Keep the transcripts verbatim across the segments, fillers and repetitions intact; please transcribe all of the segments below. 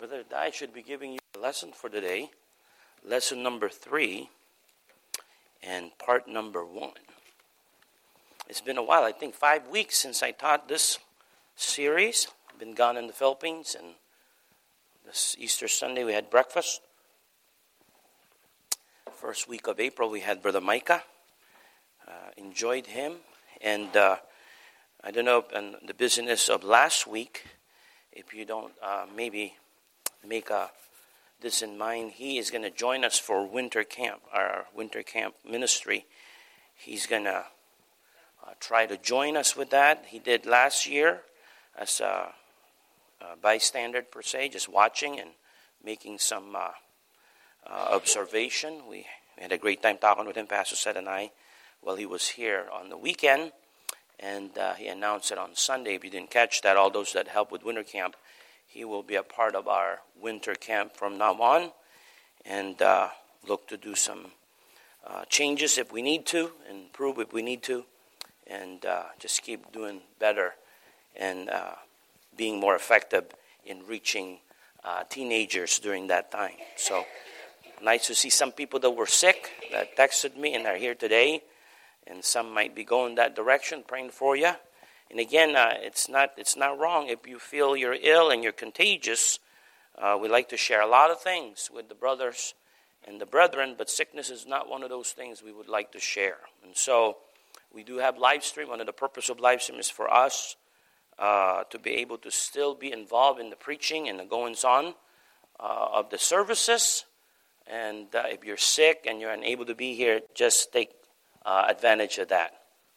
Brother Dai should be giving you a lesson for today. Lesson number three and part number one. It's been a while, I think five weeks since I taught this series. I've been gone in the Philippines, and this Easter Sunday we had breakfast. First week of April we had Brother Micah. Uh, enjoyed him. And uh, I don't know, in the business of last week, if you don't uh, maybe make a, this in mind, he is going to join us for winter camp, our winter camp ministry. He's going to uh, try to join us with that. He did last year as a, a bystander per se, just watching and making some uh, uh, observation. We, we had a great time talking with him, Pastor Seth and I, while he was here on the weekend. And uh, he announced it on Sunday. If you didn't catch that, all those that help with winter camp, he will be a part of our winter camp from now on, and uh, look to do some uh, changes if we need to, and improve if we need to, and uh, just keep doing better and uh, being more effective in reaching uh, teenagers during that time. So nice to see some people that were sick that texted me and are here today, and some might be going that direction, praying for you. And again, uh, it's not it's not wrong if you feel you're ill and you're contagious. Uh, we like to share a lot of things with the brothers and the brethren, but sickness is not one of those things we would like to share. And so we do have live stream. One of the purpose of live stream is for us uh, to be able to still be involved in the preaching and the goings-on uh, of the services. And uh, if you're sick and you're unable to be here, just take uh, advantage of that.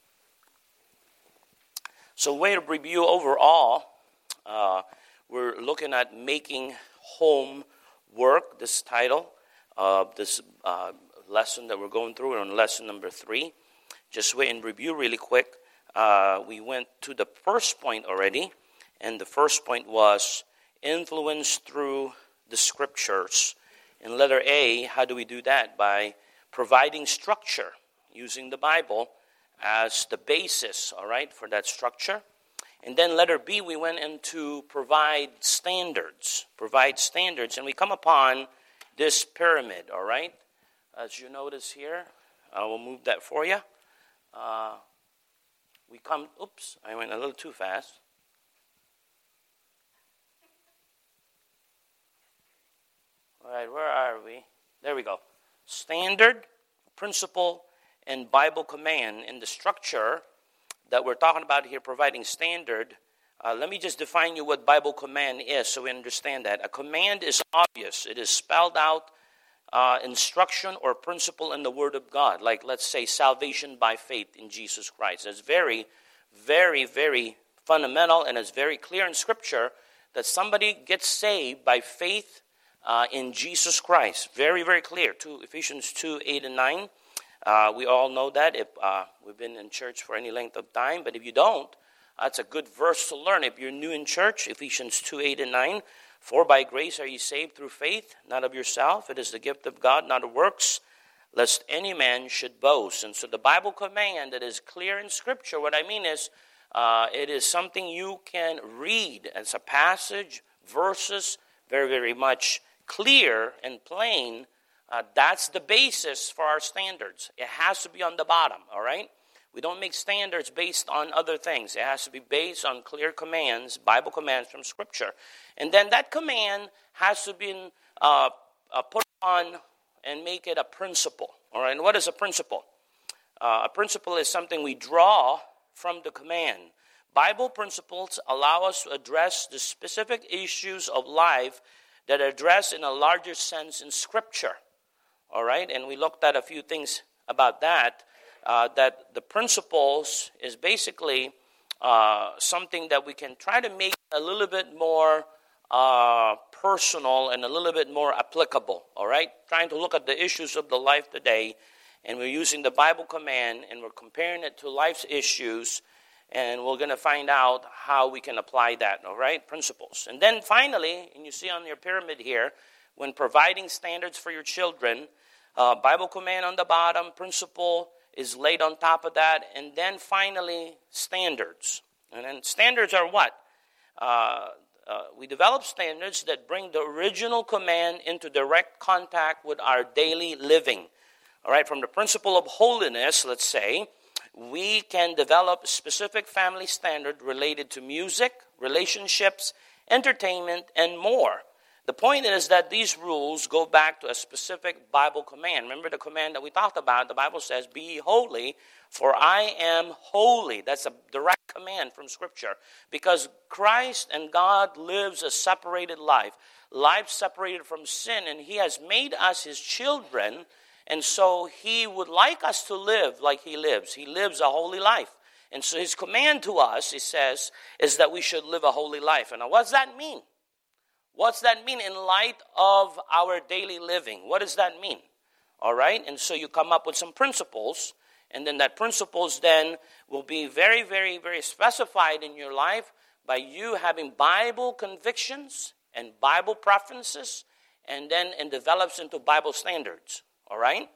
So, way to review overall, uh, we're looking at making home work, this title of this uh, lesson that we're going through. We're on lesson number three. Just wait and review really quick. Uh, we went to the first point already, and the first point was influence through the scriptures. In letter A, how do we do that? By providing structure, using the Bible as the basis, all right, for that structure. And then letter B, we went into provide standards, provide standards, and we come upon this pyramid, all right? As you notice here, I will move that for you. Uh, we come, oops, I went a little too fast. All right, where are we? There we go. Standard, principle, and Bible command. In the structure that we're talking about here, providing standard, uh, let me just define you what Bible command is so we understand that. A command is obvious. It is spelled out uh, instruction or principle in the Word of God. Like, let's say, salvation by faith in Jesus Christ. It's very, very, very fundamental, and it's very clear in Scripture that somebody gets saved by faith uh, in Jesus Christ. Very, very clear. To Ephesians two, eight, and nine. Uh, we all know that if uh, we've been in church for any length of time. But if you don't, that's a good verse to learn. If you're new in church, Ephesians two, eight, and nine. For by grace are ye saved through faith, not of yourself. It is the gift of God, not of works, lest any man should boast. And so the Bible command that is clear in Scripture, what I mean is, uh, it is something you can read as a passage, verses, very, very much clear and plain. Uh, that's the basis for our standards. It has to be on the bottom, all right? We don't make standards based on other things. It has to be based on clear commands, Bible commands from Scripture. And then that command has to be uh, uh, put on and make it a principle, all right? And what is a principle? Uh, a principle is something we draw from the command. Bible principles allow us to address the specific issues of life that are addressed in a larger sense in Scripture. All right, and we looked at a few things about that, uh, that the principles is basically uh, something that we can try to make a little bit more uh, personal and a little bit more applicable, all right? Trying to look at the issues of the life today, and we're using the Bible command, and we're comparing it to life's issues, and we're going to find out how we can apply that, all right? Principles. And then finally, and you see on your pyramid here, when providing standards for your children, Uh, Bible command on the bottom, principle is laid on top of that, and then finally standards. And then standards are what? Uh, uh, we develop standards that bring the original command into direct contact with our daily living. All right, from the principle of holiness, let's say, we can develop a specific family standard related to music, relationships, entertainment, and more. The point is that these rules go back to a specific Bible command. Remember the command that we talked about? The Bible says, "Be ye holy, for I am holy." That's a direct command from Scripture. Because Christ and God lives a separated life, life separated from sin, and He has made us His children, and so He would like us to live like He lives. He lives a holy life. And so His command to us, He says, is that we should live a holy life. And now what does that mean? What's that mean in light of our daily living? What does that mean? All right? And so you come up with some principles, and then that principles then will be very, very, very specified in your life by you having Bible convictions and Bible preferences, and then it develops into Bible standards. All right?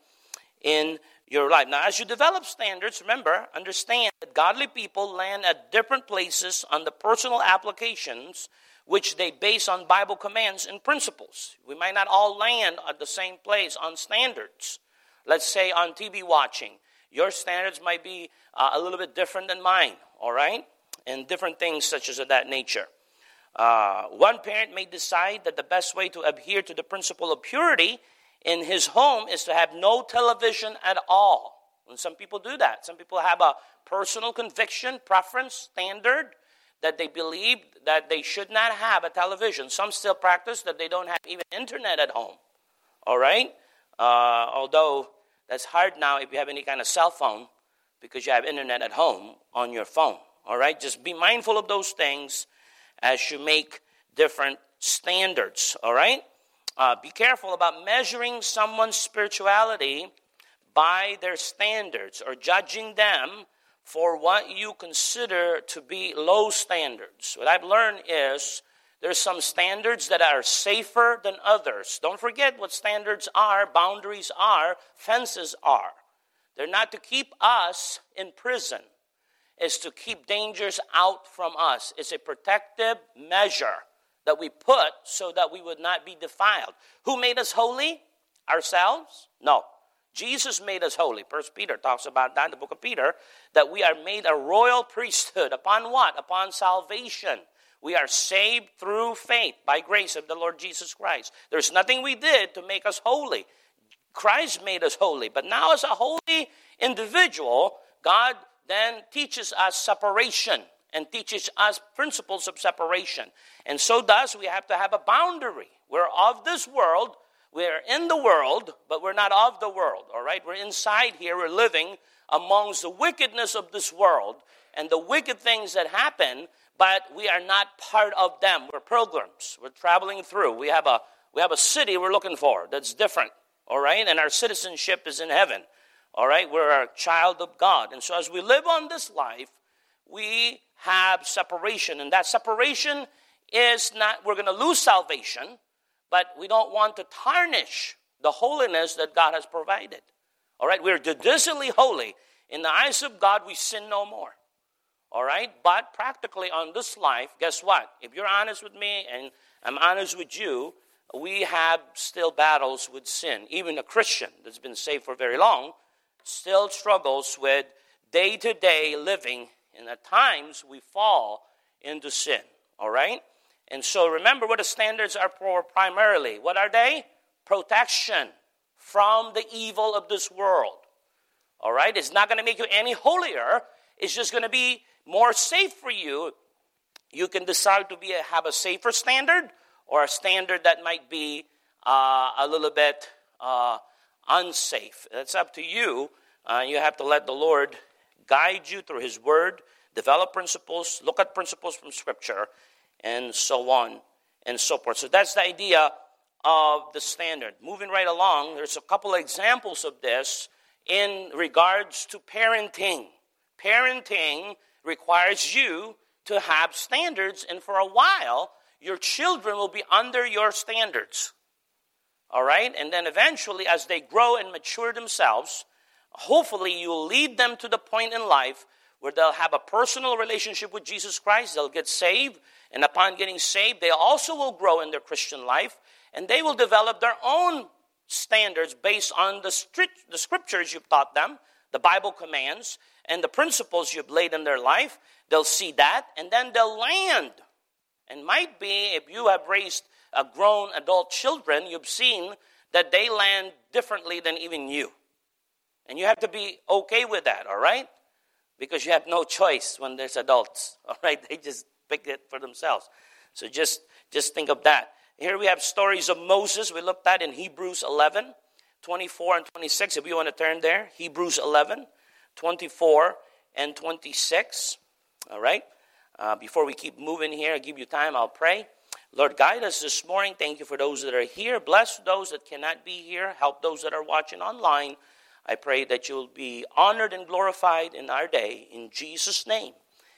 In your life. Now, as you develop standards, remember, understand that godly people land at different places on the personal applications which they base on Bible commands and principles. We might not all land at the same place on standards. Let's say on T V watching. Your standards might be uh, a little bit different than mine, all right? And different things such as of that nature. Uh, one parent may decide that the best way to adhere to the principle of purity in his home is to have no television at all. And some people do that. Some people have a personal conviction, preference, standard, that they believe that they should not have a television. Some still practice that they don't have even internet at home. All right? Uh, although that's hard now if you have any kind of cell phone because you have internet at home on your phone. All right? Just be mindful of those things as you make different standards. All right? Uh, be careful about measuring someone's spirituality by their standards or judging them for what you consider to be low standards. What I've learned is there's some standards that are safer than others. Don't forget what standards are, boundaries are, fences are. They're not to keep us in prison. It's to keep dangers out from us. It's a protective measure that we put so that we would not be defiled. Who made us holy? Ourselves? No. Jesus made us holy. First Peter talks about that in the book of Peter, that we are made a royal priesthood. Upon what? Upon salvation. We are saved through faith by grace of the Lord Jesus Christ. There's nothing we did to make us holy. Christ made us holy. But now as a holy individual, God then teaches us separation and teaches us principles of separation. And so thus we have to have a boundary. We're of this world. We're in the world, but we're not of the world, all right? We're inside here. We're living amongst the wickedness of this world and the wicked things that happen, but we are not part of them. We're pilgrims. We're traveling through. We have a we have a city we're looking for that's different, all right? And our citizenship is in heaven, all right? We're a child of God. And so as we live on this life, we have separation. And that separation is not, we're going to lose salvation, but we don't want to tarnish the holiness that God has provided. All right, we're judicially holy. In the eyes of God, we sin no more. All right, but practically on this life, guess what? If you're honest with me and I'm honest with you, we have still battles with sin. Even a Christian that's been saved for very long still struggles with day-to-day living, and at times we fall into sin. All right? And so remember what the standards are for primarily. What are they? Protection from the evil of this world. All right? It's not going to make you any holier. It's just going to be more safe for you. You can decide to be a, have a safer standard or a standard that might be uh, a little bit uh, unsafe. That's up to you. Uh, you have to let the Lord guide you through His Word, develop principles, look at principles from Scripture, and so on and so forth. So that's the idea of the standard. Moving right along, there's a couple of examples of this in regards to parenting. Parenting requires you to have standards, and for a while, your children will be under your standards. All right? And then eventually, as they grow and mature themselves, hopefully you'll lead them to the point in life where they'll have a personal relationship with Jesus Christ. They'll get saved, and upon getting saved, they also will grow in their Christian life, and they will develop their own standards based on the, strict, the scriptures you've taught them, the Bible commands, and the principles you've laid in their life. They'll see that, and then they'll land. And might be, if you have raised a grown adult children, you've seen that they land differently than even you. And you have to be okay with that, all right? Because you have no choice when there's adults, all right? They just pick it for themselves. So just, just think of that. Here we have stories of Moses. We looked at in Hebrews eleven, twenty-four and twenty-six. If you want to turn there, Hebrews eleven, twenty-four and twenty-six. All right? Uh, before we keep moving here, I'll give you time. I'll pray. Lord, guide us this morning. Thank you for those that are here. Bless those that cannot be here. Help those that are watching online. I pray that you'll be honored and glorified in our day. In Jesus' name,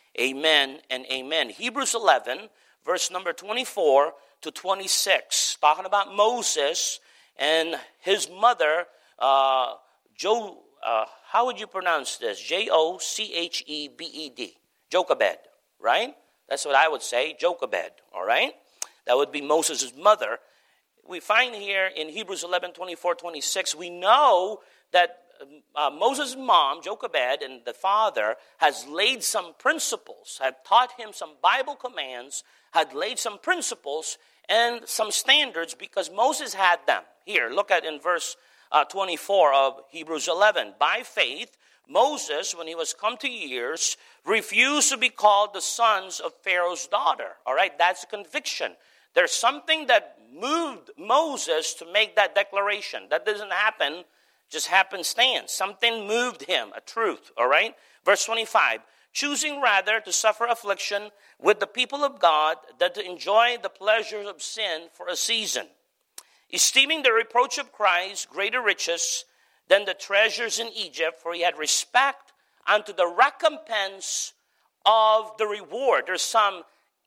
amen and amen. Hebrews eleven, verse number twenty-four to twenty-six. Talking about Moses and his mother, uh, Jo, uh, how would you pronounce this? J O C H E B E D. Jochebed, right? That's what I would say, Jochebed, all right? That would be Moses' mother. We find here in Hebrews eleven, twenty-four, twenty-six, we know that uh, Moses' mom, Jochebed, and the father has laid some principles, had taught him some Bible commands, had laid some principles and some standards because Moses had them. Here, look at in verse uh, twenty-four of Hebrews eleven. By faith, Moses, when he was come to years, refused to be called the sons of Pharaoh's daughter. All right, that's a conviction. There's something that moved Moses to make that declaration. That doesn't happen just happenstance. Something moved him, a truth. All right, verse twenty-five. Choosing rather to suffer affliction with the people of God than to enjoy the pleasures of sin for a season, esteeming the reproach of Christ greater riches than the treasures in Egypt, for he had respect unto the recompense of the reward. There's some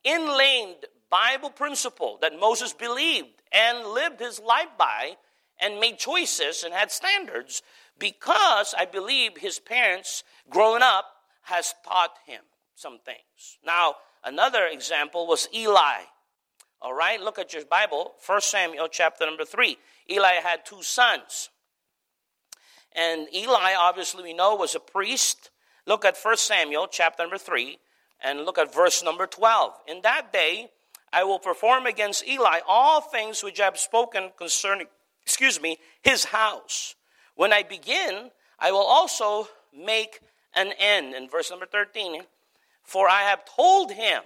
inlaid Bible principle that Moses believed and lived his life by and made choices and had standards because I believe his parents growing up has taught him some things. Now, another example was Eli. All right, look at your Bible, First Samuel chapter number three. Eli had two sons. And Eli, obviously we know, was a priest. Look at First Samuel chapter number three and look at verse number twelve. In that day, I will perform against Eli all things which I have spoken concerning, excuse me, his house. When I begin, I will also make an end. In verse number thirteen, for I have told him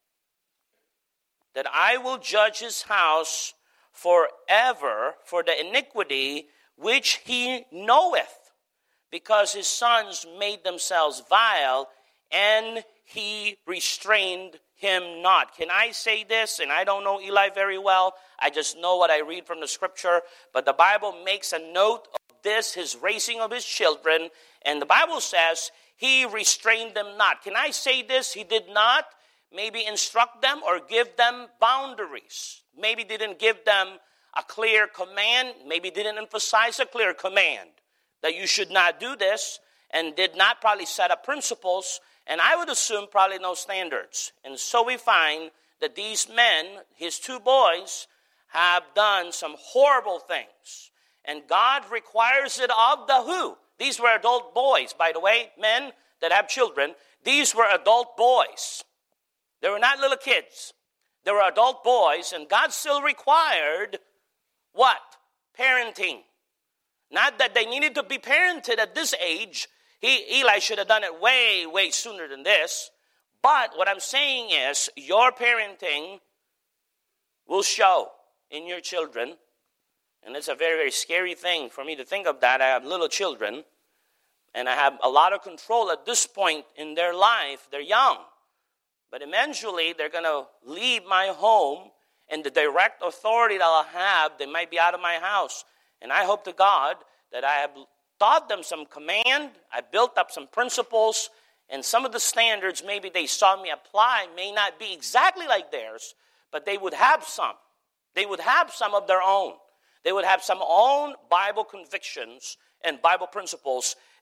that I will judge his house forever for the iniquity which he knoweth, because his sons made themselves vile, and he restrained him not. Can I say this? And I don't know Eli very well. I just know what I read from the scripture. But the Bible makes a note of this, his raising of his children. And the Bible says he restrained them not. Can I say this? He did not maybe instruct them or give them boundaries. Maybe didn't give them a clear command, maybe didn't emphasize a clear command that you should not do this, and did not probably set up principles, and I would assume probably no standards. And so we find that these men, his two boys, have done some horrible things. And God requires it of the who? These were adult boys, by the way, men that have children. These were adult boys. They were not little kids. They were adult boys, and God still required what? Parenting. Not that they needed to be parented at this age. He, Eli should have done it way, way sooner than this. But what I'm saying is, your parenting will show in your children. And it's a very, very scary thing for me to think of that. I have little children, and I have a lot of control at this point in their life. They're young. But eventually, they're going to leave my home, and the direct authority that I'll have, they might be out of my house. And I hope to God that I have taught them some command. I built up some principles. And some of the standards maybe they saw me apply may not be exactly like theirs, but they would have some. They would have some of their own. They would have some own Bible convictions and Bible principles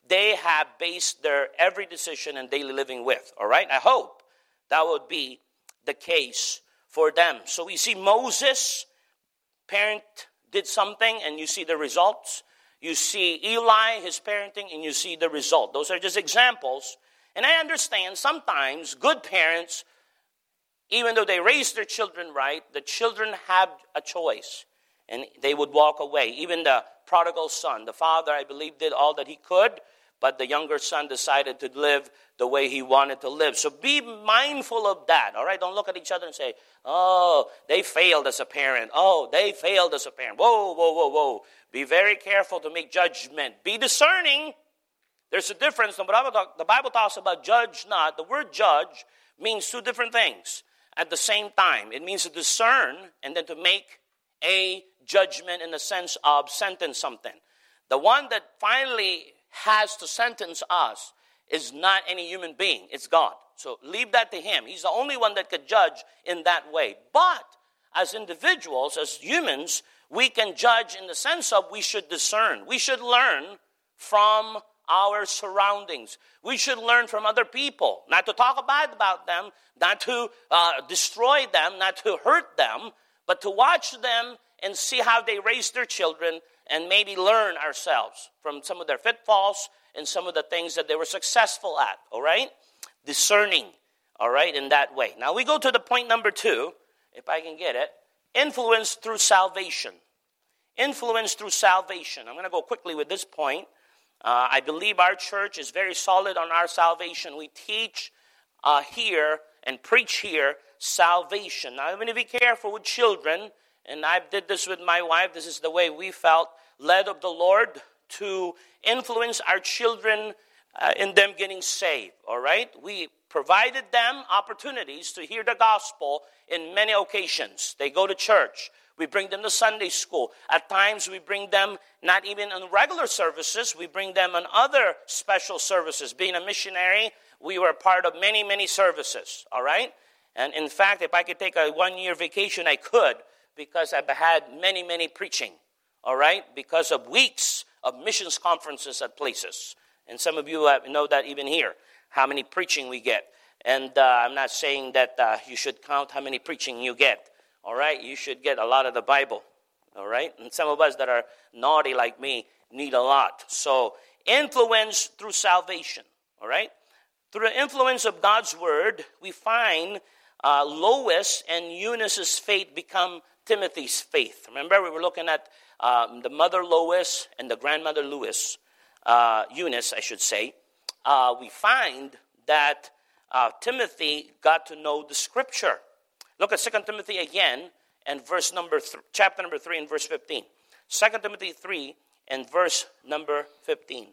they have based their every decision and daily living with. All right? I hope that would be the case for them. So we see Moses, parent did something, and you see the results. You see Eli, his parenting, and you see the result. Those are just examples. And I understand sometimes good parents, even though they raise their children right, the children have a choice. And they would walk away. Even the prodigal son, the father, I believe, did all that he could, but the younger son decided to live the way he wanted to live. So be mindful of that, all right? Don't look at each other and say, oh, they failed as a parent. Oh, they failed as a parent. Whoa, whoa, whoa, whoa. Be very careful to make judgment. Be discerning. There's a difference. The Bible, talk, the Bible talks about judge not. The word judge means two different things at the same time. It means to discern and then to make a judgment in the sense of sentence something. The one that finally has to sentence us is not any human being. It's God. So leave that to him. He's the only one that could judge in that way. But as individuals, as humans, we can judge in the sense of we should discern. We should learn from our surroundings. We should learn from other people. Not to talk bad about them, not to uh, destroy them, not to hurt them, but to watch them and see how they raise their children and maybe learn ourselves from some of their pitfalls and some of the things that they were successful at, all right? Discerning, all right, in that way. Now we go to the point number two, if I can get it. Influence through salvation. Influence through salvation. I'm going to go quickly with this point. Uh, I believe our church is very solid on our salvation. We teach uh, here and preach here salvation. Now I'm going to be careful with children. And I did this with my wife. This is the way we felt led of the Lord to influence our children uh, in them getting saved. All right? We provided them opportunities to hear the gospel in many occasions. They go to church. We bring them to Sunday school. At times we bring them not even on regular services. We bring them on other special services. Being a missionary, we were part of many, many services. All right? And in fact, if I could take a one-year vacation, I could. Because I've had many, many preaching, all right? Because of weeks of missions conferences at places. And some of you know that even here, how many preaching we get. And uh, I'm not saying that uh, you should count how many preaching you get, all right? You should get a lot of the Bible, all right? And some of us that are naughty like me need a lot. So influence through salvation, all right? Through the influence of God's word, we find uh, Lois and Eunice's faith become Timothy's faith. Remember, we were looking at um, the mother Lois and the grandmother Louis, uh, Eunice, I should say. Uh, we find that uh, Timothy got to know the Scripture. Look at Second Timothy again, and verse number th- chapter number three and verse fifteen. Second Timothy three and verse number fifteen.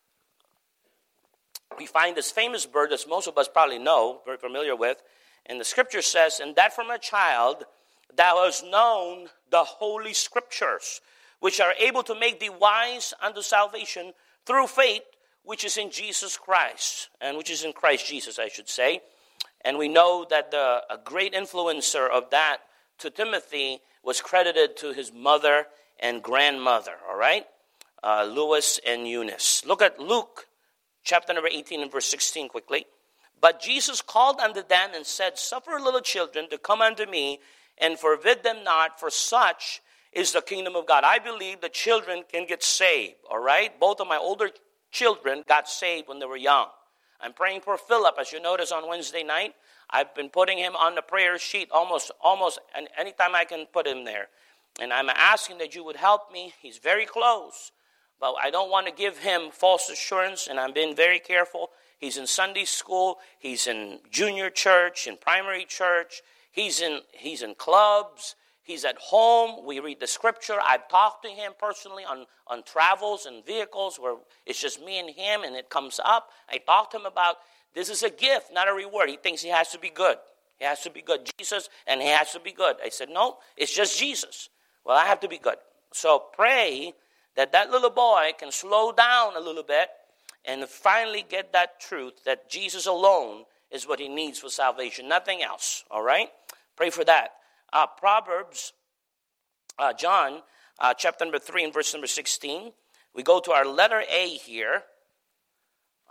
We find this famous verse that most of us probably know, very familiar with, and the Scripture says, "And that from a child thou hast known the holy scriptures, which are able to make thee wise unto salvation through faith, which is in Jesus Christ," and which is in Christ Jesus, I should say. And we know that the, a great influencer of that to Timothy was credited to his mother and grandmother, all right? Uh, Lois and Eunice. Look at Luke, chapter number eighteen and verse sixteen quickly. "But Jesus called unto them and said, Suffer little children to come unto me, and forbid them not, for such is the kingdom of God." I believe the children can get saved, all right? Both of my older children got saved when they were young. I'm praying for Philip. As you notice on Wednesday night, I've been putting him on the prayer sheet almost, almost anytime I can put him there. And I'm asking that you would help me. He's very close, but I don't want to give him false assurance, and I'm being very careful. He's in Sunday school. He's in junior church, in primary church. He's in he's in clubs. He's at home. We read the scripture. I've talked to him personally on, on travels and vehicles where it's just me and him, and it comes up. I talked to him about this is a gift, not a reward. He thinks he has to be good. He has to be good. Jesus, and he has to be good. I said, no, it's just Jesus. Well, I have to be good. So pray that that little boy can slow down a little bit and finally get that truth that Jesus alone is what he needs for salvation, nothing else, all right? Pray for that. Uh, Proverbs, uh, John, uh, chapter number three and verse number sixteen. We go to our letter A here.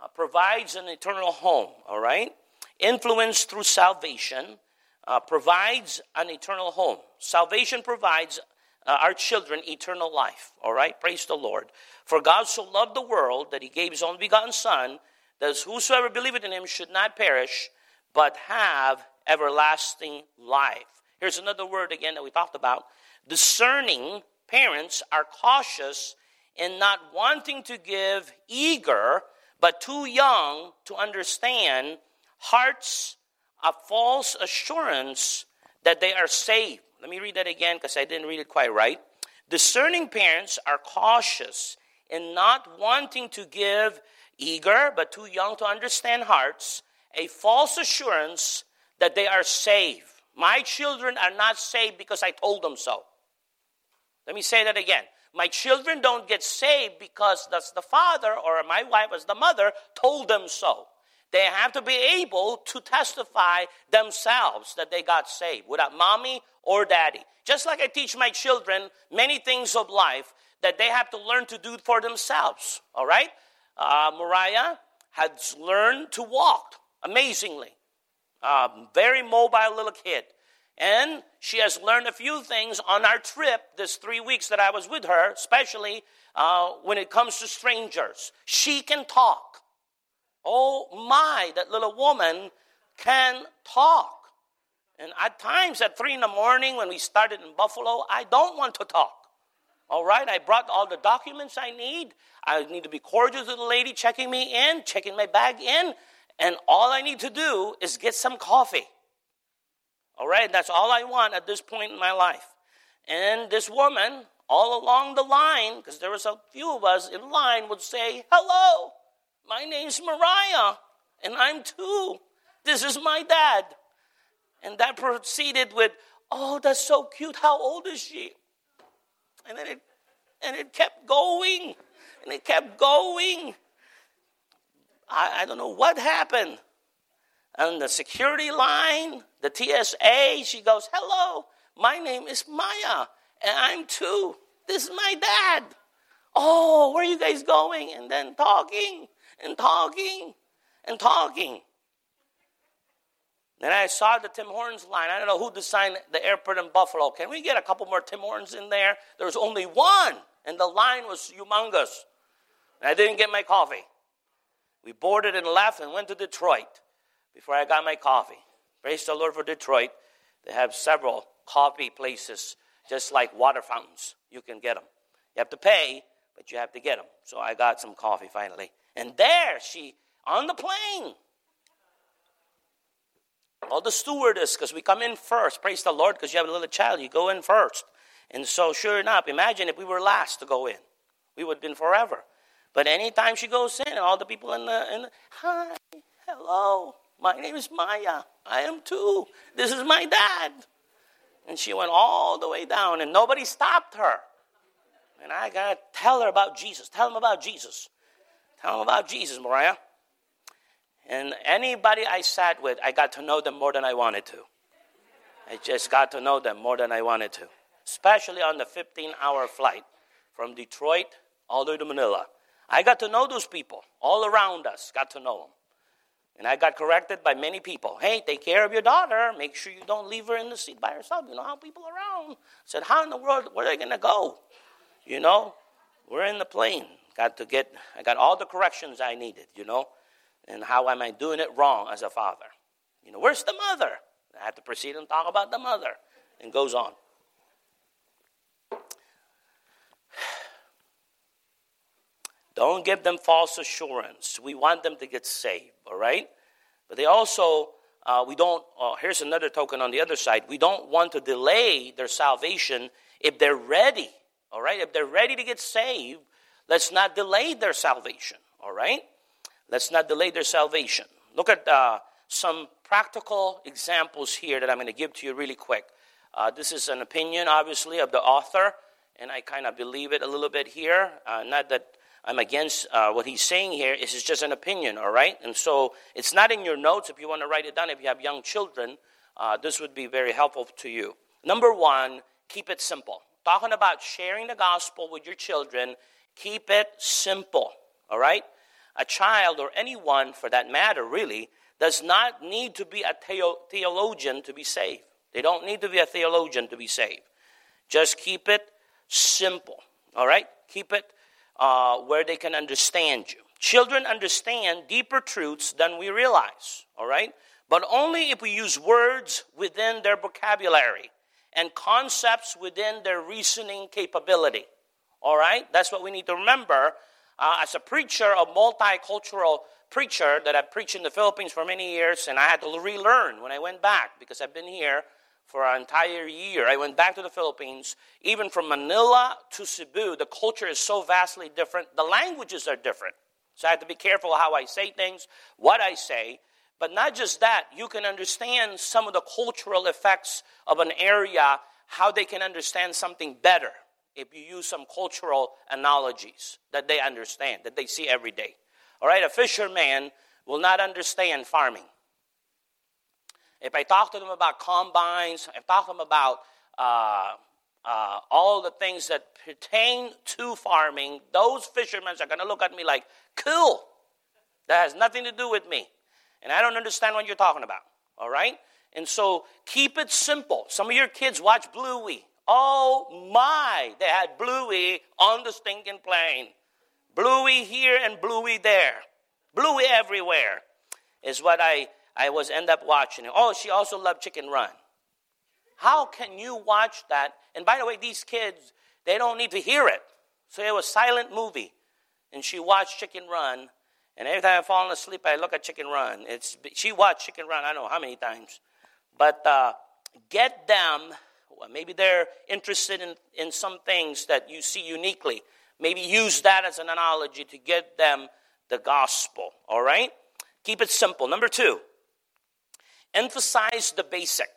uh, provides an eternal home, all right? Influence through salvation uh, provides an eternal home. Salvation provides uh, our children eternal life, all right? Praise the Lord. For God so loved the world that he gave his only begotten Son, that whosoever believeth in him should not perish, but have everlasting life. Here's another word again that we talked about. Discerning parents are cautious in not wanting to give eager, but too young to understand hearts a false assurance that they are saved. Let me read that again because I didn't read it quite right. Discerning parents are cautious in not wanting to give eager, but too young to understand hearts, a false assurance that they are saved. My children are not saved because I told them so. Let me say that again. My children don't get saved because that's the father or my wife as the mother told them so. They have to be able to testify themselves that they got saved without mommy or daddy. Just like I teach my children many things of life that they have to learn to do for themselves. All right? Uh, Mariah has learned to walk amazingly. Uh, very mobile little kid. And she has learned a few things on our trip this three weeks that I was with her, especially uh, when it comes to strangers. She can talk. Oh my, that little woman can talk. And at times at three in the morning when we started in Buffalo, I don't want to talk. All right, I brought all the documents I need. I need to be cordial to the lady checking me in, checking my bag in. And all I need to do is get some coffee. All right, that's all I want at this point in my life. And this woman, all along the line, because there was a few of us in line, would say, hello, my name's Mariah, and I'm two. This is my dad. And that proceeded with, oh, that's so cute. How old is she? And then it, and it kept going, and it kept going. I, I don't know what happened. On the security line, the T S A, she goes, hello, my name is Maya, and I'm two. This is my dad. Oh, where are you guys going? And then talking, and talking, and talking. Then I saw the Tim Hortons line. I don't know who designed the airport in Buffalo. Can we get a couple more Tim Hortons in there? There was only one, and the line was humongous. And I didn't get my coffee. We boarded and left and went to Detroit before I got my coffee. Praise the Lord for Detroit. They have several coffee places, just like water fountains. You can get them. You have to pay, but you have to get them. So I got some coffee finally. And there she, on the plane, all the stewardess, because we come in first. Praise the Lord, because you have a little child, you go in first. And so sure enough, imagine if we were last to go in. We would have been forever. But anytime she goes in, and all the people in the, in the hi, hello, my name is Maya. I am too. This is my dad. And she went all the way down, and nobody stopped her. And I got to tell her about Jesus. Tell them about Jesus. Tell them about Jesus, Mariah. And anybody I sat with, I got to know them more than I wanted to. I just got to know them more than I wanted to. Especially on the fifteen-hour flight from Detroit all the way to Manila. I got to know those people all around us, got to know them. And I got corrected by many people. Hey, take care of your daughter. Make sure you don't leave her in the seat by herself. You know how people around. I said, how in the world, where are they going to go? You know, we're in the plane. Got to get, I got all the corrections I needed, you know. And how am I doing it wrong as a father? You know, where's the mother? I have to proceed and talk about the mother. And goes on. Don't give them false assurance. We want them to get saved, all right? But they also, uh, we don't, uh, here's another token on the other side. We don't want to delay their salvation if they're ready, all right? If they're ready to get saved, let's not delay their salvation, all right? Let's not delay their salvation. Look at uh, some practical examples here that I'm going to give to you really quick. Uh, this is an opinion, obviously, of the author, and I kind of believe it a little bit here. Uh, not that I'm against uh, what he's saying here. This is just an opinion, all right? And so it's not in your notes. If you want to write it down, if you have young children, uh, this would be very helpful to you. Number one, keep it simple. Talking about sharing the gospel with your children, keep it simple, all right? a child or anyone for that matter really does not need to be a theo- theologian to be saved. They don't need to be a theologian to be saved. Just keep it simple, all right? Keep it uh, where they can understand you. Children understand deeper truths than we realize, all right? But only if we use words within their vocabulary and concepts within their reasoning capability, all right? That's what we need to remember. Uh, as a preacher, a multicultural preacher that I've preached in the Philippines for many years, and I had to relearn when I went back because I've been here for an entire year. I went back to the Philippines. Even from Manila to Cebu, the culture is so vastly different. The languages are different. So I have to be careful how I say things, what I say. But not just that, you can understand some of the cultural effects of an area, how they can understand something better if you use some cultural analogies that they understand, that they see every day. All right, a fisherman will not understand farming. If I talk to them about combines, if I talk to them about uh, uh, all the things that pertain to farming, those fishermen are going to look at me like, cool, that has nothing to do with me. And I don't understand what you're talking about, all right? And so keep it simple. Some of your kids watch Bluey. Oh, my, they had Bluey on the stinking plane. Bluey here and Bluey there. Bluey everywhere is what I, I was end up watching. Oh, she also loved Chicken Run. How can you watch that? And by the way, these kids, they don't need to hear it. So it was a silent movie. And she watched Chicken Run. And every time I fall asleep, I look at Chicken Run. It's She watched Chicken Run, I don't know how many times. But uh, get them, well, maybe they're interested in, in some things that you see uniquely. Maybe use that as an analogy to get them the gospel, all right? Keep it simple. Number two, emphasize the basic.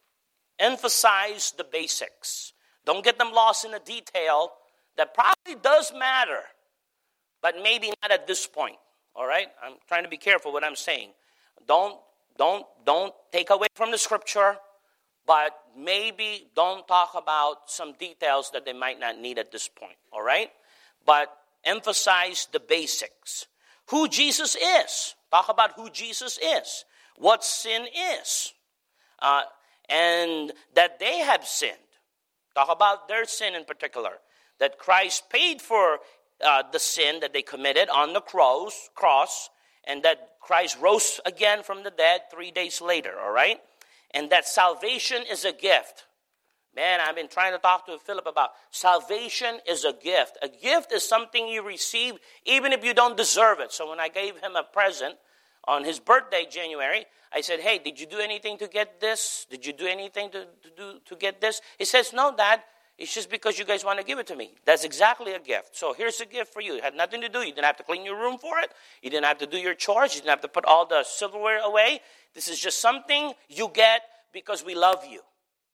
Emphasize the basics. Don't get them lost in the detail that probably does matter, but maybe not at this point, all right? I'm trying to be careful what I'm saying. Don't, don't, don't take away from the scripture, but maybe don't talk about some details that they might not need at this point, all right? But emphasize the basics. Who Jesus is. Talk about who Jesus is. What sin is. Uh, and that they have sinned. Talk about their sin in particular. That Christ paid for uh, the sin that they committed on the cross, cross. And that Christ rose again from the dead three days later. All right? And that salvation is a gift. Man, I've been trying to talk to Philip about salvation is a gift. A gift is something you receive even if you don't deserve it. So when I gave him a present on his birthday, January, I said, hey, did you do anything to get this? Did you do anything to, to do to get this? He says, no, Dad, it's just because you guys want to give it to me. That's exactly a gift. So here's a gift for you. It had nothing to do. You didn't have to clean your room for it. You didn't have to do your chores. You didn't have to put all the silverware away. This is just something you get because we love you.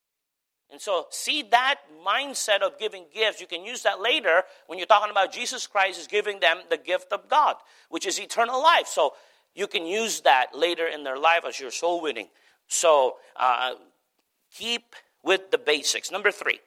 And so see that mindset of giving gifts. You can use that later when you're talking about Jesus Christ is giving them the gift of God, which is eternal life. So you can use that later in their life as you're soul winning. So uh, keep with the basics. Number three,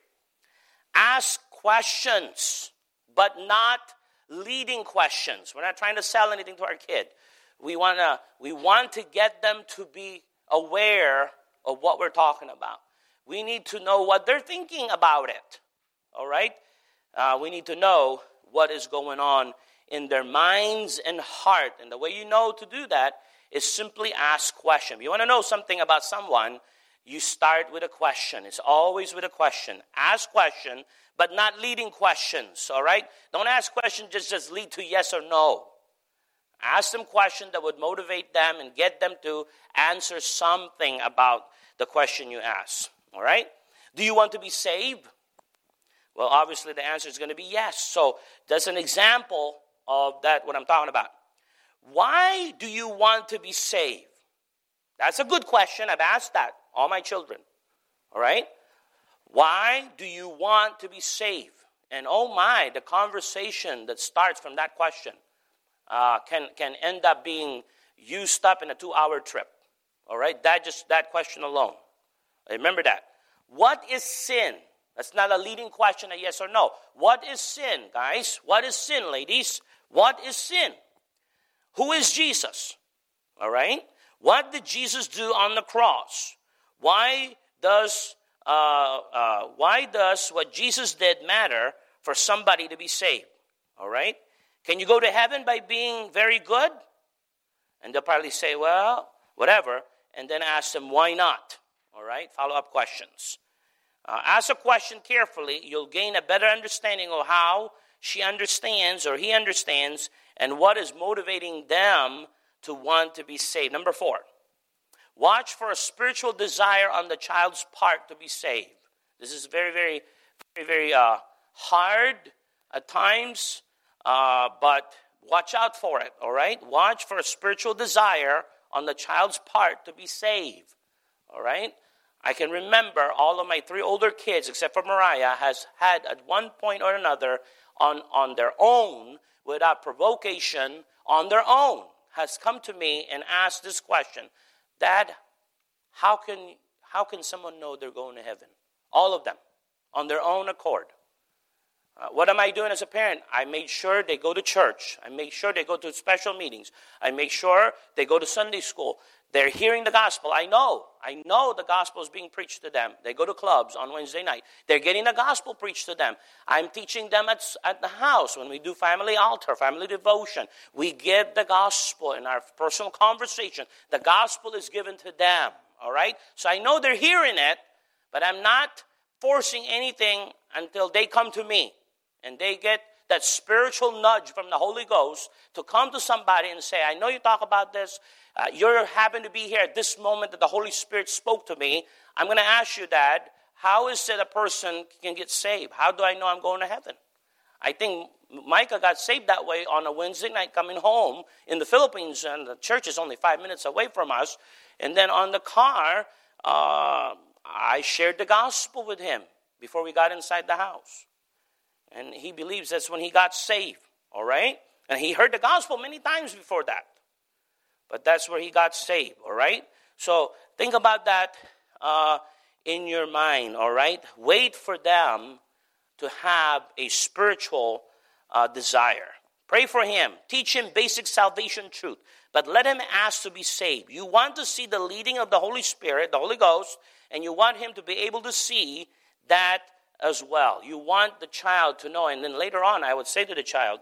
ask questions, but not leading questions. We're not trying to sell anything to our kid. We want to we want to get them to be aware of what we're talking about. We need to know what they're thinking about it, all right? Uh, we need to know what is going on in their minds and heart. And the way you know to do that is simply ask questions. If you want to know something about someone, you start with a question. It's always with a question. Ask question, but not leading questions, all right? Don't ask questions just, just lead to yes or no. Ask them questions that would motivate them and get them to answer something about the question you ask. All right? Do you want to be saved? Well, obviously the answer is going to be yes. So that's an example of that, what I'm talking about. Why do you want to be saved? That's a good question. I've asked that, all my children. All right? Why do you want to be saved? And oh my, the conversation that starts from that question uh, can, can end up being used up in a two-hour trip. All right? That just that question alone. Remember that. What is sin? That's not a leading question, a yes or no. What is sin, guys? What is sin, ladies? What is sin? Who is Jesus? All right? What did Jesus do on the cross? Why does uh, uh, why does what Jesus did matter for somebody to be saved? All right? Can you go to heaven by being very good? And they'll probably say, well, whatever. And then ask them, why not? All right? Follow-up questions. Uh, ask a question carefully. You'll gain a better understanding of how she understands or he understands and what is motivating them to want to be saved. Number four, watch for a spiritual desire on the child's part to be saved. This is very, very, very, very uh, hard at times, uh, but watch out for it, all right? Watch for a spiritual desire on the child's part to be saved, all right? I can remember all of my three older kids, except for Mariah, has had at one point or another on, on their own, without provocation, on their own, has come to me and asked this question, Dad, how can, how can someone know they're going to heaven? All of them, on their own accord. Uh, what am I doing as a parent? I made sure they go to church. I make sure they go to special meetings. I make sure they go to Sunday school. They're hearing the gospel. I know. I know the gospel is being preached to them. They go to clubs on Wednesday night. They're getting the gospel preached to them. I'm teaching them at, at the house when we do family altar, family devotion. We give the gospel in our personal conversation. The gospel is given to them. All right? So I know they're hearing it, but I'm not forcing anything until they come to me. And they get that spiritual nudge from the Holy Ghost to come to somebody and say, I know you talk about this. Uh, you happen to be here at this moment that the Holy Spirit spoke to me. I'm going to ask you, Dad, how is it a person can get saved? How do I know I'm going to heaven? I think Micah got saved that way on a Wednesday night coming home in the Philippines, and the church is only five minutes away from us. And then on the car, uh, I shared the gospel with him before we got inside the house. And he believes that's when he got saved, all right? And he heard the gospel many times before that. But that's where he got saved, all right? So think about that uh, in your mind, all right? Wait for them to have a spiritual uh, desire. Pray for him. Teach him basic salvation truth. But let him ask to be saved. You want to see the leading of the Holy Spirit, the Holy Ghost, and you want him to be able to see that as well. You want the child to know. And then later on, I would say to the child,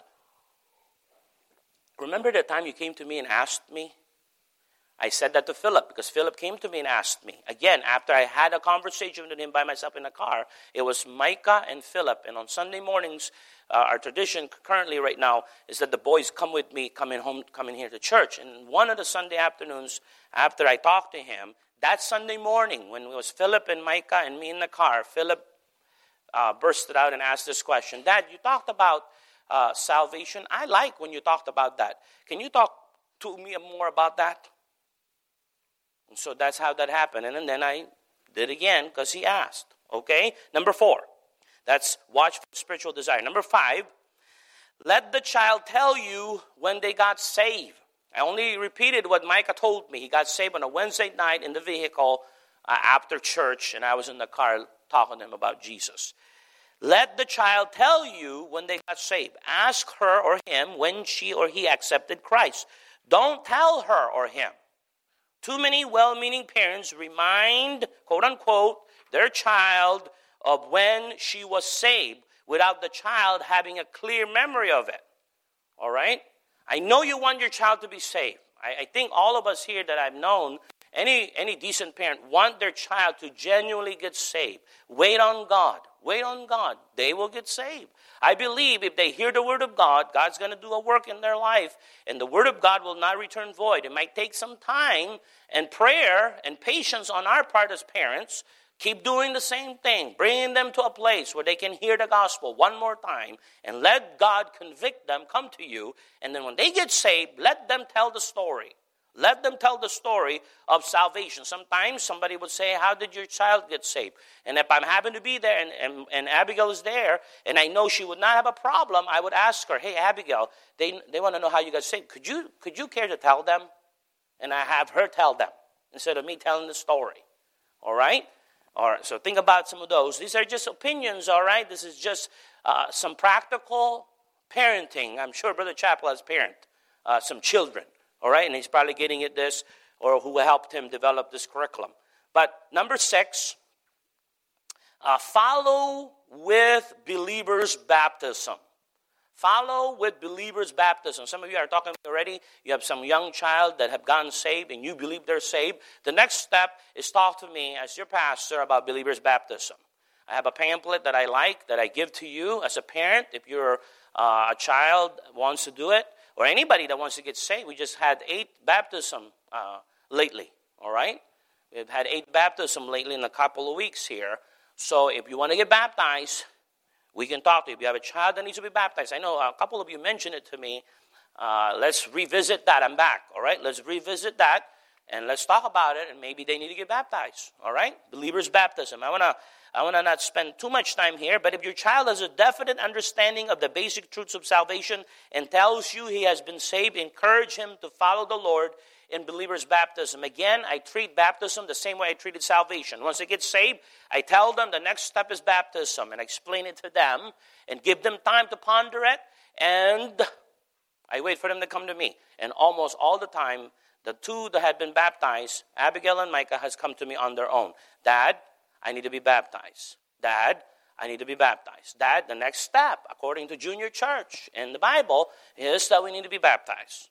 remember the time you came to me and asked me? I said that to Philip because Philip came to me and asked me. Again, after I had a conversation with him by myself in the car, it was Micah and Philip. And on Sunday mornings, uh, our tradition currently right now is that the boys come with me, coming home, coming here to church. And one of the Sunday afternoons, after I talked to him, that Sunday morning, when it was Philip and Micah and me in the car, Philip uh, bursted out and asked this question. Dad, you talked about uh, salvation. I like when you talked about that. Can you talk to me more about that? And so that's how that happened. And then I did again because he asked. Okay? Number four. That's watch for spiritual desire. Number five. Let the child tell you when they got saved. I only repeated what Micah told me. He got saved on a Wednesday night in the vehicle uh, after church. And I was in the car talking to him about Jesus. Let the child tell you when they got saved. Ask her or him when she or he accepted Christ. Don't tell her or him. Too many well-meaning parents remind, quote-unquote, their child of when she was saved without the child having a clear memory of it. All right? I know you want your child to be saved. I, I think all of us here that I've known, any, any decent parent, want their child to genuinely get saved. Wait on God. Wait on God. They will get saved. I believe if they hear the word of God, God's going to do a work in their life, and the word of God will not return void. It might take some time and prayer and patience on our part as parents. Keep doing the same thing, bringing them to a place where they can hear the gospel one more time, and let God convict them, come to you, and then when they get saved, let them tell the story. Let them tell the story of salvation. Sometimes somebody would say, how did your child get saved? And if I happen to be there and, and, and Abigail is there, and I know she would not have a problem, I would ask her, hey, Abigail, they, they want to know how you got saved. Could you, could you care to tell them? And I have her tell them instead of me telling the story. All right? All right, so think about some of those. These are just opinions, all right? This is just uh, some practical parenting. I'm sure Brother Chappell as parent. uh, some children, all right? And he's probably getting at this, or who helped him develop this curriculum. But number six, uh, follow with believers' baptism. Follow with believers' baptism. Some of you are talking already. You have some young child that have gotten saved and you believe they're saved. The next step is talk to me as your pastor about believers' baptism. I have a pamphlet that I like that I give to you as a parent. If you're uh, a child wants to do it, or anybody that wants to get saved. We just had eight baptism uh, lately, all right? We've had eight baptism lately in a couple of weeks here. So if you want to get baptized, we can talk to you. If you have a child that needs to be baptized, I know a couple of you mentioned it to me. Uh, let's revisit that. I'm back, all right? Let's revisit that, and let's talk about it, and maybe they need to get baptized, all right? Believers' baptism. I want to I want to not spend too much time here, but if your child has a definite understanding of the basic truths of salvation and tells you he has been saved, encourage him to follow the Lord in believers' baptism. Again, I treat baptism the same way I treated salvation. Once they get saved, I tell them the next step is baptism, and I explain it to them and give them time to ponder it, and I wait for them to come to me. And almost all the time, the two that had been baptized, Abigail and Micah, has come to me on their own. Dad, I need to be baptized. Dad, I need to be baptized. Dad, the next step, according to junior church in the Bible, is that we need to be baptized.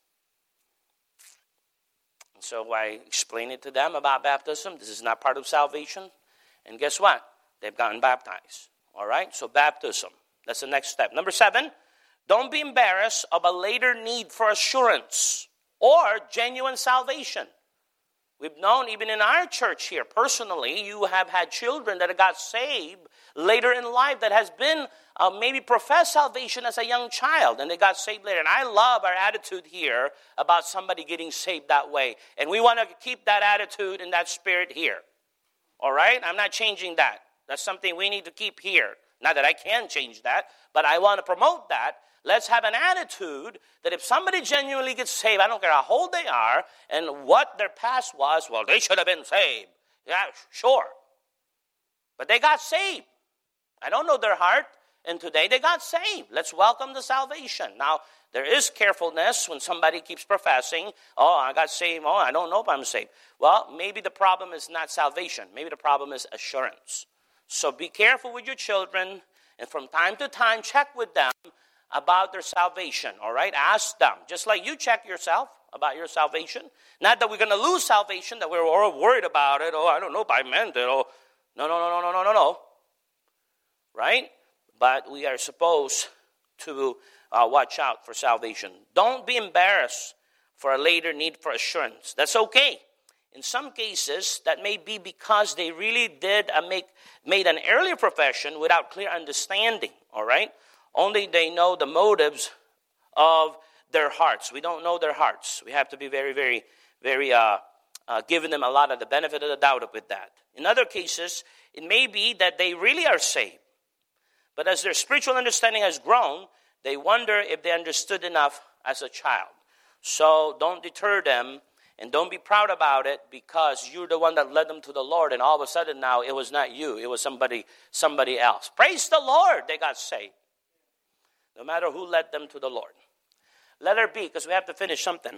And so I explain it to them about baptism. This is not part of salvation. And guess what? They've gotten baptized. All right? So baptism. That's the next step. Number seven, don't be embarrassed of a later need for assurance or genuine salvation. We've known even in our church here, personally, you have had children that got saved later in life that has been uh, maybe professed salvation as a young child, and they got saved later. And I love our attitude here about somebody getting saved that way. And we want to keep that attitude and that spirit here. All right? I'm not changing that. That's something we need to keep here. Not that I can change that, but I want to promote that. Let's have an attitude that if somebody genuinely gets saved, I don't care how old they are and what their past was, well, they should have been saved. Yeah, sure. But they got saved. I don't know their heart, and today they got saved. Let's welcome the salvation. Now, there is carefulness when somebody keeps professing, oh, I got saved, oh, I don't know if I'm saved. Well, maybe the problem is not salvation. Maybe the problem is assurance. So be careful with your children, and from time to time, check with them about their salvation, all right? Ask them, just like you check yourself about your salvation. Not that we're going to lose salvation, that we're all worried about it. Oh, I don't know if I meant it. Oh, no, no, no, no, no, no, no, no. Right? But we are supposed to uh, watch out for salvation. Don't be embarrassed for a later need for assurance. That's okay. In some cases, that may be because they really did uh, make made an earlier profession without clear understanding, all right? Only they know the motives of their hearts. We don't know their hearts. We have to be very, very, very, uh, uh, giving them a lot of the benefit of the doubt with that. In other cases, it may be that they really are saved. But as their spiritual understanding has grown, they wonder if they understood enough as a child. So don't deter them and don't be proud about it because you're the one that led them to the Lord. And all of a sudden now it was not you. It was somebody, somebody else. Praise the Lord, they got saved. No matter who led them to the Lord. Letter B, because we have to finish something.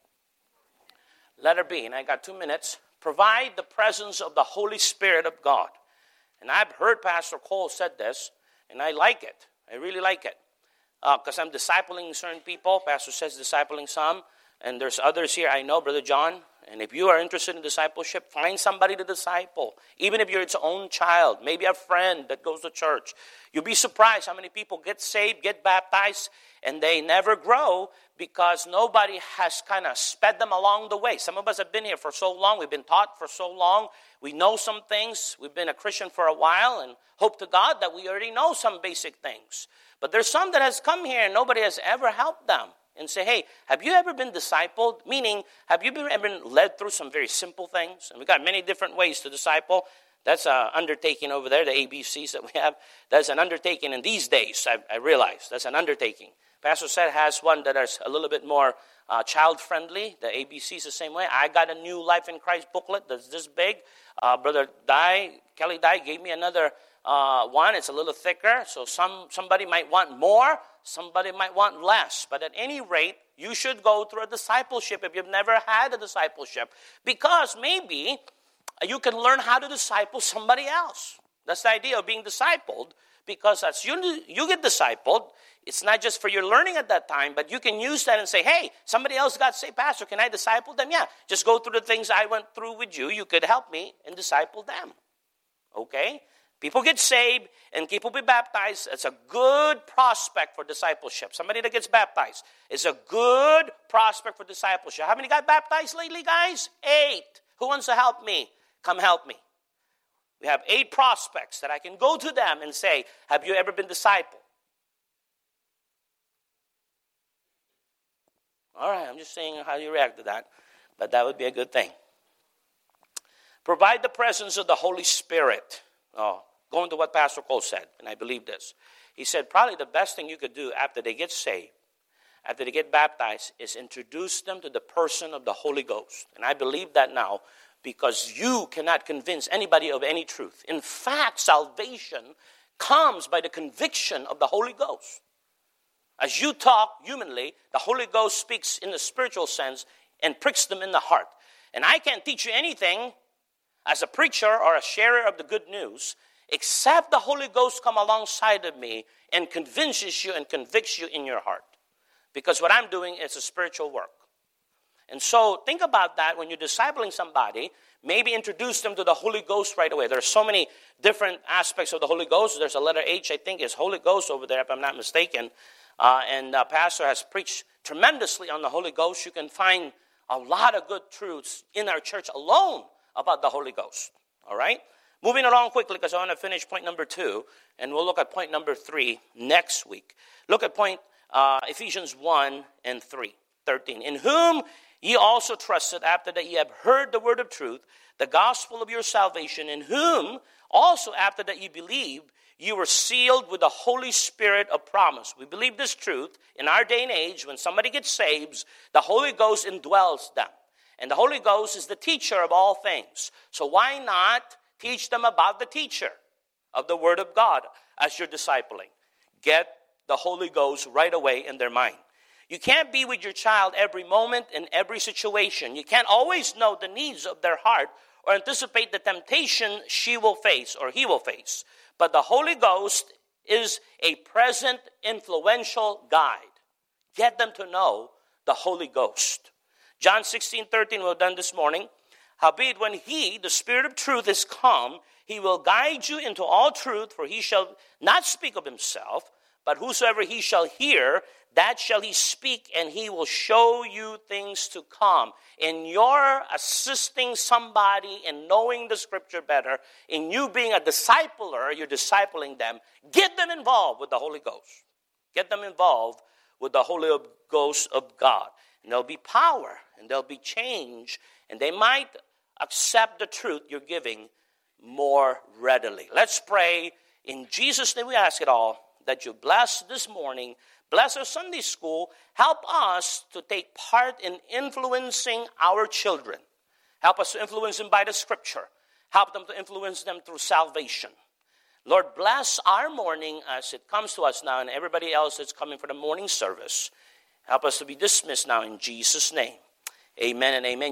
Letter B, and I got two minutes. Provide the presence of the Holy Spirit of God. And I've heard Pastor Cole said this, and I like it. I really like it. Because uh, I'm discipling certain people. Pastor says discipling some. And there's others here I know, Brother John. And if you are interested in discipleship, find somebody to disciple. Even if you're its own child, maybe a friend that goes to church. You'll be surprised how many people get saved, get baptized, and they never grow because nobody has kind of sped them along the way. Some of us have been here for so long. We've been taught for so long. We know some things. We've been a Christian for a while and hope to God that we already know some basic things. But there's some that has come here and nobody has ever helped them. And say, hey, have you ever been discipled? Meaning, have you been, ever been led through some very simple things? And we've got many different ways to disciple. That's an undertaking over there, the A B Cs that we have. That's an undertaking in these days, I, I realize. That's an undertaking. Pastor said has one that is a little bit more uh, child-friendly. The A B C is the same way. I got a new Life in Christ booklet that's this big. Uh, Brother Dye, Kelly Dye gave me another uh, one, it's a little thicker, so some somebody might want more, somebody might want less. But at any rate, you should go through a discipleship if you've never had a discipleship, because maybe you can learn how to disciple somebody else. That's the idea of being discipled, because as you, you get discipled, it's not just for your learning at that time, but you can use that and say, hey, somebody else got saved, Pastor, can I disciple them? Yeah, just go through the things I went through with you. You could help me and disciple them. Okay? People get saved and people be baptized. It's a good prospect for discipleship. Somebody that gets baptized is a good prospect for discipleship. How many got baptized lately, guys? Eight. Who wants to help me? Come help me. We have eight prospects that I can go to them and say, have you ever been discipled? All right, I'm just saying how you react to that, but that would be a good thing. Provide the presence of the Holy Spirit. Oh, going to what Pastor Cole said, and I believe this. He said probably the best thing you could do after they get saved, after they get baptized, is introduce them to the person of the Holy Ghost. And I believe that now, because you cannot convince anybody of any truth. In fact, salvation comes by the conviction of the Holy Ghost. As you talk humanly, the Holy Ghost speaks in the spiritual sense and pricks them in the heart. And I can't teach you anything as a preacher or a sharer of the good news, except the Holy Ghost come alongside of me and convinces you and convicts you in your heart. Because what I'm doing is a spiritual work. And so think about that when you're discipling somebody. Maybe introduce them to the Holy Ghost right away. There are so many different aspects of the Holy Ghost. There's a letter H, I think, is Holy Ghost over there, if I'm not mistaken. Uh, and uh, Pastor has preached tremendously on the Holy Ghost. You can find a lot of good truths in our church alone about the Holy Ghost. All right? Moving along quickly, because I want to finish point number two, and we'll look at point number three next week. Look at point uh, Ephesians one and three, thirteen. In whom ye also trusted, after that ye have heard the word of truth, the gospel of your salvation, in whom also after that ye believed, you were sealed with the Holy Spirit of promise. We believe this truth. In our day and age, when somebody gets saved, the Holy Ghost indwells them. And the Holy Ghost is the teacher of all things. So why not teach them about the teacher of the Word of God as you're discipling? Get the Holy Ghost right away in their mind. You can't be with your child every moment in every situation. You can't always know the needs of their heart or anticipate the temptation she will face or he will face. But the Holy Ghost is a present, influential guide. Get them to know the Holy Ghost. John sixteen thirteen, we've done this morning. Howbeit, when he, the Spirit of truth, is come, he will guide you into all truth, for he shall not speak of himself, but whosoever he shall hear, that shall he speak, and he will show you things to come. In your assisting somebody in knowing the Scripture better, in you being a discipler, you're discipling them, get them involved with the Holy Ghost. Get them involved with the Holy Ghost of God. And there'll be power, and there'll be change, and they might accept the truth you're giving more readily. Let's pray. In Jesus' name we ask it all, that you bless this morning, bless our Sunday school, help us to take part in influencing our children. Help us to influence them by the Scripture. Help them to influence them through salvation. Lord, bless our morning as it comes to us now and everybody else that's coming for the morning service. Help us to be dismissed now in Jesus' name. Amen and amen.